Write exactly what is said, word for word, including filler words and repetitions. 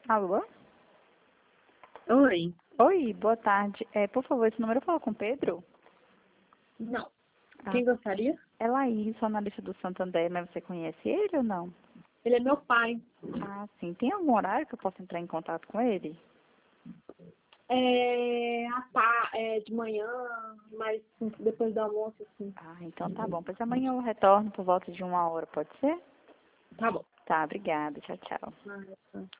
Alô? Oi. Oi, boa tarde. É, por favor, esse número eu falo com o Pedro? Não. Ah, Quem gostaria? é Laís, sou analista do Santander, mas você conhece ele ou não? Ele é meu pai. Ah, sim. Tem algum horário que eu possa entrar em contato com ele? É, a pá, é de manhã, mas depois do almoço, assim. Ah, então tá bom. Pois amanhã eu retorno por volta de uma hora, pode ser? Tá bom. Tá, obrigada. Tchau, tchau. Ah,